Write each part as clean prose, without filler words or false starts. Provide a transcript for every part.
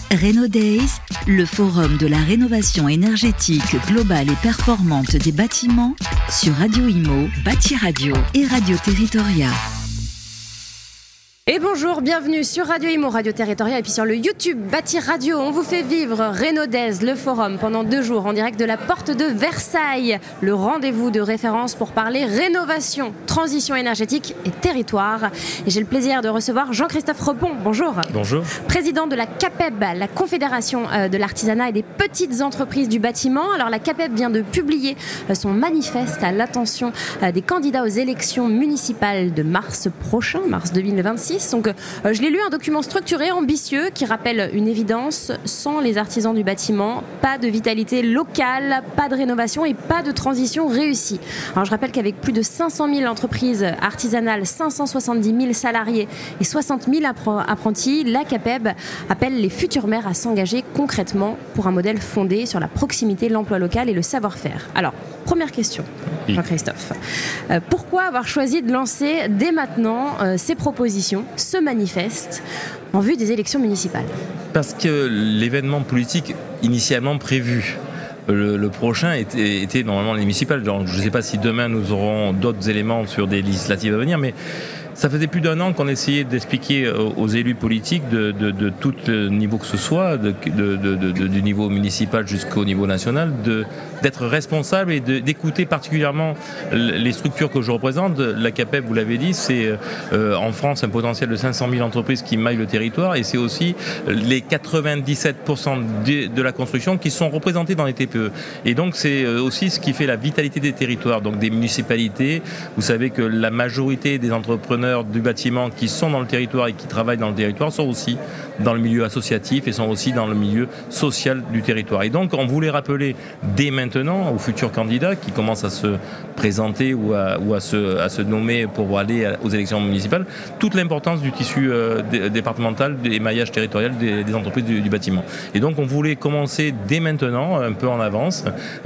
Reno Days, le forum de la rénovation énergétique globale et performante des bâtiments sur Radio Imo, Bâti Radio et Radio Territoria. Et bonjour, bienvenue sur Radio Imo, Radio Territoria et puis sur le YouTube Bâti Radio. On vous fait vivre Reno Days, le forum, pendant 2 jours en direct de la porte de Versailles. Le rendez-vous de référence pour parler rénovation, transition énergétique et territoire. Et j'ai le plaisir de recevoir Jean-Christophe Repon. Bonjour. Bonjour. Président de la CAPEB, la Confédération de l'artisanat et des petites entreprises du bâtiment. Alors la CAPEB vient de publier son manifeste à l'attention des candidats aux élections municipales de mars prochain, mars 2026. Donc, je l'ai lu, un document structuré, ambitieux, qui rappelle une évidence: sans les artisans du bâtiment, pas de vitalité locale, pas de rénovation et pas de transition réussie. Alors, je rappelle qu'avec plus de 500 000 entreprises artisanales, 570 000 salariés et 60 000 apprentis, la CAPEB appelle les futurs maires à s'engager concrètement pour un modèle fondé sur la proximité, l'emploi local et le savoir-faire. Alors, première question, Jean-Christophe. Pourquoi avoir choisi de lancer dès maintenant ces propositions, ce manifeste, en vue des élections municipales? Parce que l'événement politique initialement prévu, le prochain, était normalement les municipales. Je ne sais pas si demain nous aurons d'autres éléments sur des législatives à venir, mais ça faisait plus d'1 an qu'on essayait d'expliquer aux élus politiques de tout niveau que ce soit, du niveau municipal jusqu'au niveau national, d'être responsables et d'écouter particulièrement les structures que je représente. La CAPEB, vous l'avez dit, c'est en France un potentiel de 500 000 entreprises qui maillent le territoire, et c'est aussi les 97% de la construction qui sont représentés dans les TPE. Et donc c'est aussi ce qui fait la vitalité des territoires, donc des municipalités. Vous savez que la majorité des entrepreneurs du bâtiment qui sont dans le territoire et qui travaillent dans le territoire sont aussi dans le milieu associatif et sont aussi dans le milieu social du territoire. Et donc on voulait rappeler dès maintenant aux futurs candidats qui commencent à se présenter ou à se nommer pour aller aux élections municipales toute l'importance du tissu départemental, des maillages territoriaux des entreprises du bâtiment. Et donc on voulait commencer dès maintenant, un peu en avance,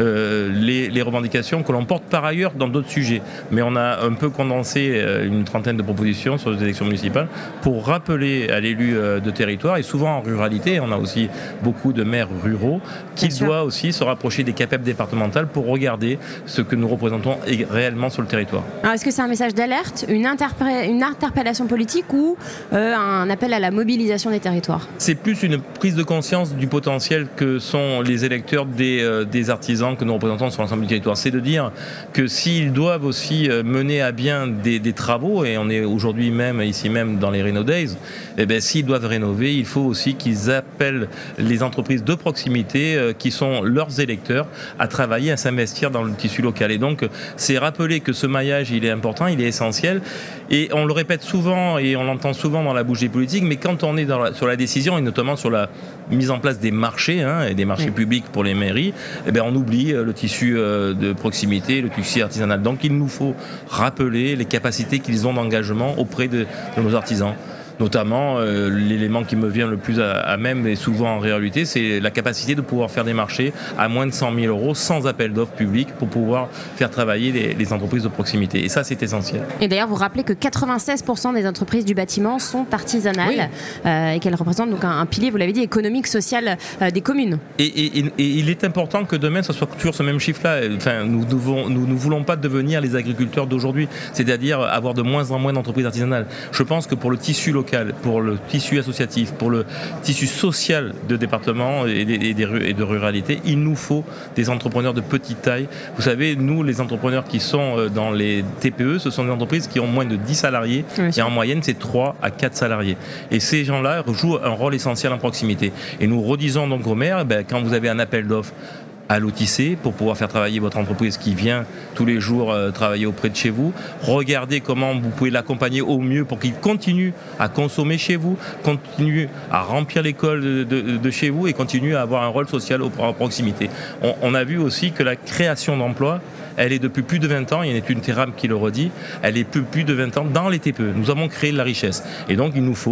les revendications que l'on porte par ailleurs dans d'autres sujets. Mais on a un peu condensé une trentaine de propositions sur les élections municipales pour rappeler à l'élu de territoire, et souvent en ruralité, on a aussi beaucoup de maires ruraux, qu'il doit aussi se rapprocher des CAPEB départementales pour regarder ce que nous représentons réellement sur le territoire. Alors est-ce que c'est un message d'alerte, une interpellation politique ou un appel à la mobilisation des territoires? C'est plus une prise de conscience du potentiel que sont les électeurs des artisans que nous représentons sur l'ensemble du territoire. C'est de dire que s'ils doivent aussi mener à bien des travaux, et on est aujourd'hui même, ici même, dans les Reno Days, eh bien, s'ils doivent rénover, il faut aussi qu'ils appellent les entreprises de proximité qui sont leurs électeurs à travailler, à s'investir dans le tissu local. Et donc, c'est rappeler que ce maillage, il est important, il est essentiel. Et on le répète souvent et on l'entend souvent dans la bouche des politiques, mais quand on est sur la décision, et notamment sur la mise en place des marchés, et des marchés publics pour les mairies, eh bien, on oublie le tissu de proximité, le tissu artisanal. Donc, il nous faut rappeler les capacités qu'ils ont d'engagement auprès de nos artisans. Notamment, l'élément qui me vient le plus à même, et souvent en réalité, c'est la capacité de pouvoir faire des marchés à moins de 100 000 € sans appel d'offres public pour pouvoir faire travailler les entreprises de proximité. Et ça, c'est essentiel. Et d'ailleurs, vous rappelez que 96% des entreprises du bâtiment sont artisanales, et qu'elles représentent donc un pilier, vous l'avez dit, économique, social des communes. Et il est important que demain, ça soit toujours ce même chiffre-là. Enfin, nous ne voulons pas devenir les agriculteurs d'aujourd'hui, c'est-à-dire avoir de moins en moins d'entreprises artisanales. Je pense que pour le tissu local, pour le tissu associatif, pour le tissu social de département et de ruralité, il nous faut des entrepreneurs de petite taille. Vous savez, nous, les entrepreneurs qui sont dans les TPE, ce sont des entreprises qui ont moins de 10 salariés, et en moyenne, c'est 3 à 4 salariés. Et ces gens-là jouent un rôle essentiel en proximité. Et nous redisons donc aux maires, quand vous avez un appel d'offres, allotissez pour pouvoir faire travailler votre entreprise qui vient tous les jours travailler auprès de chez vous. Regardez comment vous pouvez l'accompagner au mieux pour qu'il continue à consommer chez vous, continue à remplir l'école de chez vous et continue à avoir un rôle social à proximité. On a vu aussi que la création d'emplois, elle est depuis plus de 20 ans, il y a une étude Terram qui le redit, elle est plus de 20 ans dans les TPE. Nous avons créé de la richesse. Et donc il nous faut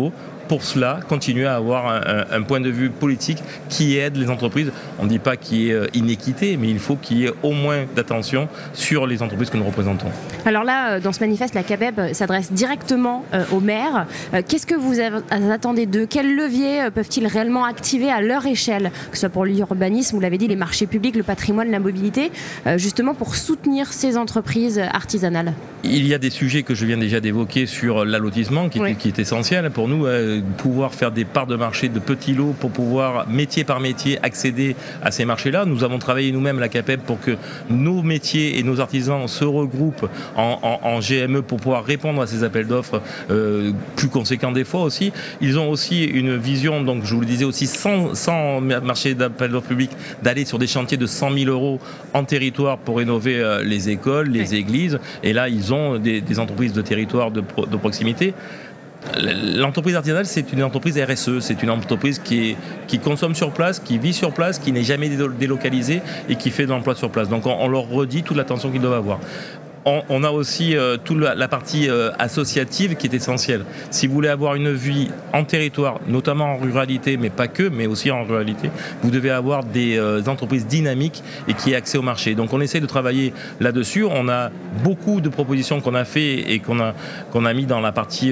pour cela, continuer à avoir un point de vue politique qui aide les entreprises. On ne dit pas qu'il y ait inéquité, mais il faut qu'il y ait au moins d'attention sur les entreprises que nous représentons. Alors là, dans ce manifeste, la CAPEB s'adresse directement aux maires. Qu'est-ce que vous attendez d'eux ? Quels leviers peuvent-ils réellement activer à leur échelle, que ce soit pour l'urbanisme, vous l'avez dit, les marchés publics, le patrimoine, la mobilité, justement pour soutenir ces entreprises artisanales ? Il y a des sujets que je viens déjà d'évoquer sur l'allotissement qui est essentiel pour nous, pouvoir faire des parts de marché de petits lots pour pouvoir, métier par métier, accéder à ces marchés-là. Nous avons travaillé nous-mêmes, la CAPEB, pour que nos métiers et nos artisans se regroupent en GME pour pouvoir répondre à ces appels d'offres plus conséquents des fois aussi. Ils ont aussi une vision, donc je vous le disais aussi, sans marché d'appel d'offres public, d'aller sur des chantiers de 100 000 euros en territoire pour rénover les écoles, les églises. Et là, ils ont des entreprises de territoire de proximité. L'entreprise artisanale, c'est une entreprise RSE, c'est une entreprise qui consomme sur place, qui vit sur place, qui n'est jamais délocalisée et qui fait de l'emploi sur place. Donc on leur redit toute l'attention qu'ils doivent avoir. On a aussi toute la partie associative qui est essentielle. Si vous voulez avoir une vie en territoire, notamment en ruralité, mais pas que, mais aussi en ruralité, vous devez avoir des entreprises dynamiques et qui aient accès au marché. Donc on essaie de travailler là-dessus. On a beaucoup de propositions qu'on a fait et qu'on a mis dans la partie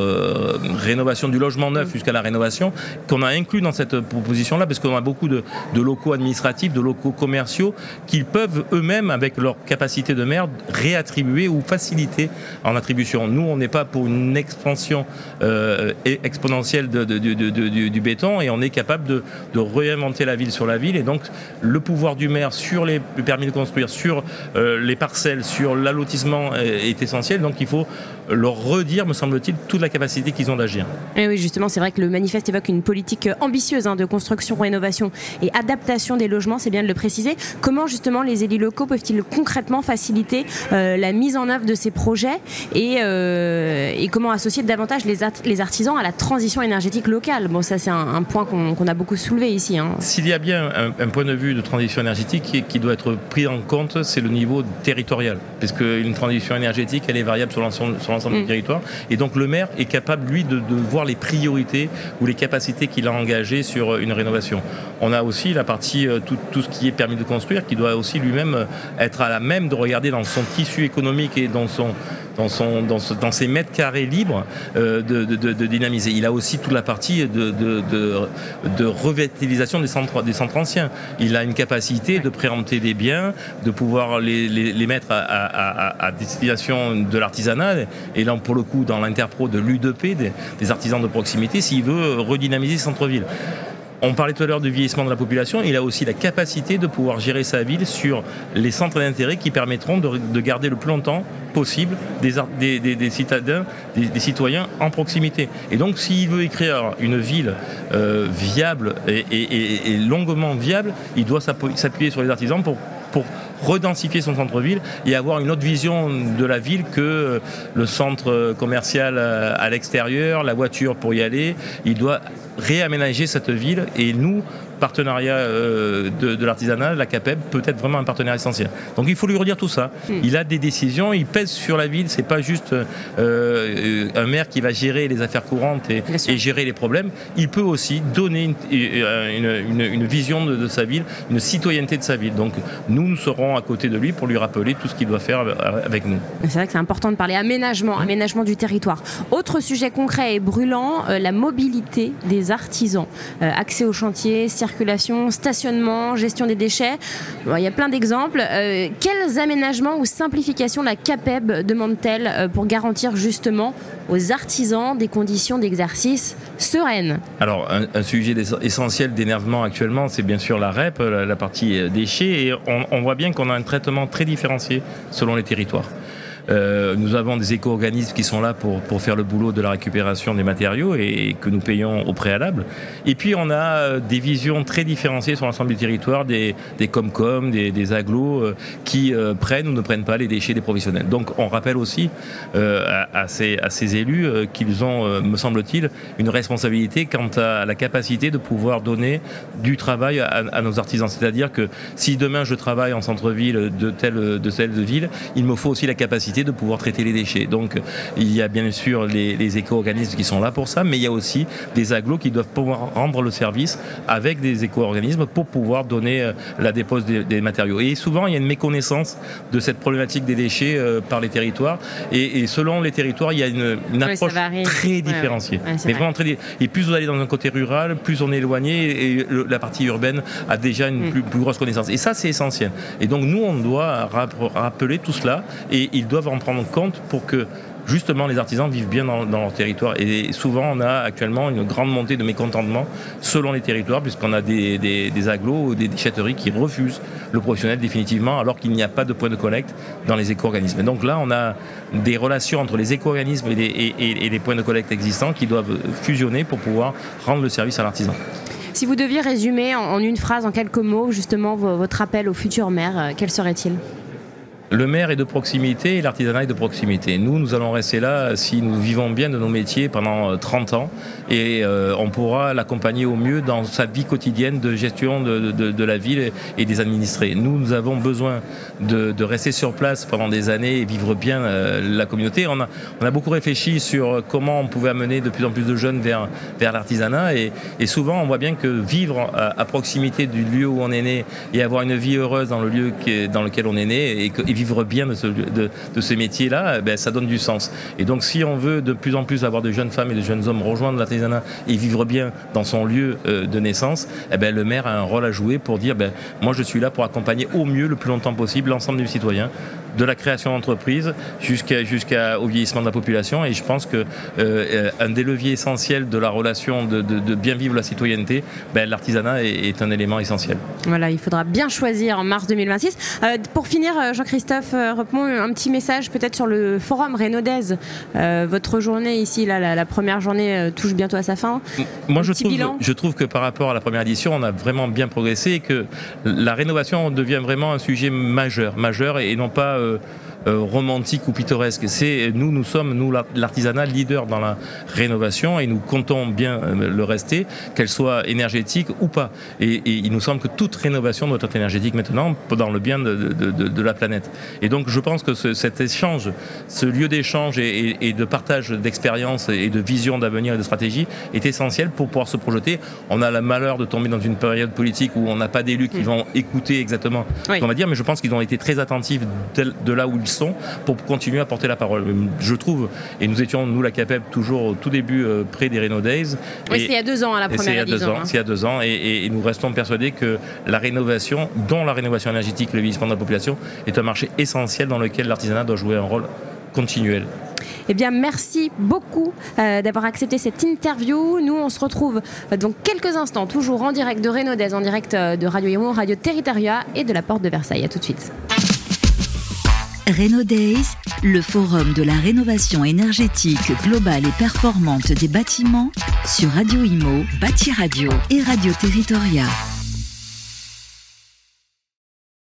rénovation du logement neuf jusqu'à la rénovation, qu'on a inclus dans cette proposition-là, parce qu'on a beaucoup de locaux administratifs, de locaux commerciaux, qui peuvent eux-mêmes, avec leur capacité de maire, réattribuer ou faciliter en attribution. Nous, on n'est pas pour une expansion exponentielle du béton, et on est capable de réinventer la ville sur la ville. Et donc, le pouvoir du maire sur les permis de construire, sur les parcelles, sur l'allotissement est essentiel. Donc, il faut leur redire, me semble-t-il, toute la capacité qu'ils ont d'agir. Et oui, justement, c'est vrai que le manifeste évoque une politique ambitieuse de construction, rénovation et adaptation des logements, c'est bien de le préciser. Comment, justement, les élus locaux peuvent-ils concrètement faciliter la mise en œuvre de ces projets et comment associer davantage les artisans à la transition énergétique locale ? Bon, ça, c'est un point qu'on a beaucoup soulevé ici. S'il y a bien un point de vue de transition énergétique qui doit être pris en compte, c'est le niveau territorial. Parce qu'une transition énergétique, elle est variable sur l'ensemble du territoire. Et donc, le maire est capable, lui, de voir les priorités ou les capacités qu'il a engagées sur une rénovation. On a aussi la partie, tout ce qui est permis de construire, qui doit aussi lui-même être à la même de regarder dans son tissu économique et dans ses mètres carrés libres de dynamiser. Il a aussi toute la partie de revitalisation des centres anciens. Il a une capacité de préempter des biens, de pouvoir les mettre à destination de l'artisanat, et là pour le coup dans l'interpro de l'UDP, des artisans de proximité, s'il veut redynamiser le centre-ville. On parlait tout à l'heure du vieillissement de la population. Il a aussi la capacité de pouvoir gérer sa ville sur les centres d'intérêt qui permettront de garder le plus longtemps possible des citadins, des citoyens en proximité. Et donc, s'il veut écrire une ville viable et longuement viable, il doit s'appuyer sur les artisans pour redensifier son centre-ville et avoir une autre vision de la ville que le centre commercial à l'extérieur, la voiture pour y aller. Il doit réaménager cette ville, et nous, partenariat de l'artisanat, la CAPEB peut être vraiment un partenaire essentiel. Donc il faut lui redire tout ça. Il a des décisions, il pèse sur la ville, c'est pas juste un maire qui va gérer les affaires courantes et gérer les problèmes. Il peut aussi donner une vision de sa ville, une citoyenneté de sa ville. Donc nous serons à côté de lui pour lui rappeler tout ce qu'il doit faire avec nous. C'est vrai que c'est important de parler aménagement du territoire. Autre sujet concret et brûlant, la mobilité des artisans. Accès aux chantiers, circulation, stationnement, gestion des déchets. Bon, il y a plein d'exemples. Quels aménagements ou simplifications la CAPEB demande-t-elle pour garantir justement aux artisans des conditions d'exercice sereines ? Alors, un sujet essentiel d'énervement actuellement, c'est bien sûr la REP, la partie déchets, et on voit bien qu'on a un traitement très différencié selon les territoires. Nous avons des éco-organismes qui sont là pour faire le boulot de la récupération des matériaux et que nous payons au préalable. Et puis on a des visions très différenciées sur l'ensemble du territoire, des Comcom, des agglos qui prennent ou ne prennent pas les déchets des professionnels. Donc on rappelle aussi à ces élus qu'ils ont, me semble-t-il, une responsabilité quant à la capacité de pouvoir donner du travail à nos artisans. C'est-à-dire que si demain je travaille en centre-ville de telle ville, il me faut aussi la capacité capacité de pouvoir traiter les déchets. Donc il y a bien sûr les éco-organismes qui sont là pour ça, mais il y a aussi des agglos qui doivent pouvoir rendre le service avec des éco-organismes pour pouvoir donner la dépose des matériaux. Et souvent il y a une méconnaissance de cette problématique des déchets par les territoires, et selon les territoires il y a une approche très différenciée. Mais vraiment très. Et plus vous allez dans un côté rural, plus on est éloigné, et la partie urbaine a déjà une plus grosse connaissance. Et ça, c'est essentiel. Et donc nous, on doit rappeler tout cela, et ils doivent en prendre compte pour que justement les artisans vivent bien dans leur territoire. Et souvent on a actuellement une grande montée de mécontentement selon les territoires, puisqu'on a des agglos ou des déchetteries qui refusent le professionnel définitivement, alors qu'il n'y a pas de point de collecte dans les éco-organismes. Et donc là on a des relations entre les éco-organismes et les points de collecte existants qui doivent fusionner pour pouvoir rendre le service à l'artisan. Si vous deviez résumer en une phrase, en quelques mots, justement votre appel au futur maire, quel serait-il ? Le maire est de proximité et l'artisanat est de proximité. Nous allons rester là si nous vivons bien de nos métiers pendant 30 ans, et on pourra l'accompagner au mieux dans sa vie quotidienne de gestion de la ville et des administrés. Nous avons besoin de rester sur place pendant des années et vivre bien la communauté. On a beaucoup réfléchi sur comment on pouvait amener de plus en plus de jeunes vers l'artisanat, et souvent on voit bien que vivre à proximité du lieu où on est né et avoir une vie heureuse dans le lieu dans lequel on est né et vivre bien de ce métier-là, ça donne du sens. Et donc si on veut de plus en plus avoir de jeunes femmes et de jeunes hommes rejoindre l'artisanat et vivre bien dans son lieu de naissance, le maire a un rôle à jouer pour dire moi je suis là pour accompagner au mieux, le plus longtemps possible, l'ensemble des citoyens, de la création d'entreprises jusqu'au vieillissement de la population. Et je pense que un des leviers essentiels de la relation de bien vivre la citoyenneté, l'artisanat est un élément essentiel. Voilà, il faudra bien choisir en mars 2026. Pour finir, Jean-Christophe Repemont, un petit message peut-être sur le forum Rénaudez. Votre journée ici, la première journée touche bientôt à sa fin. Moi je trouve que par rapport à la première édition, on a vraiment bien progressé, et que la rénovation devient vraiment un sujet majeur et non pas romantique ou pittoresque. Nous sommes l'artisanat leader dans la rénovation, et nous comptons bien le rester, qu'elle soit énergétique ou pas. Et il nous semble que toute rénovation doit être énergétique maintenant, dans le bien de la planète. Et donc je pense que cet échange, ce lieu d'échange et de partage d'expériences et de vision d'avenir et de stratégie est essentiel pour pouvoir se projeter. On a le malheur de tomber dans une période politique où on n'a pas d'élus qui vont écouter exactement ce qu'on va dire, mais je pense qu'ils ont été très attentifs de là où ils sont pour continuer à porter la parole. Je trouve, et nous étions, la CAPEB, toujours au tout début près des Rénaudez. Oui, c'est il y a 2 ans, à la première édition. C'est il y a 2 ans, et nous restons persuadés que la rénovation, dont la rénovation énergétique, le vieillissement de la population, est un marché essentiel dans lequel l'artisanat doit jouer un rôle continuel. Eh bien, merci beaucoup d'avoir accepté cette interview. Nous, on se retrouve dans quelques instants, toujours en direct de Rénaudez, en direct de Radio Imo, Radio Territoria et de la Porte de Versailles. À tout de suite. Rénaudez, le forum de la rénovation énergétique globale et performante des bâtiments sur Radio Imo, Bâti Radio et Radio Territoria.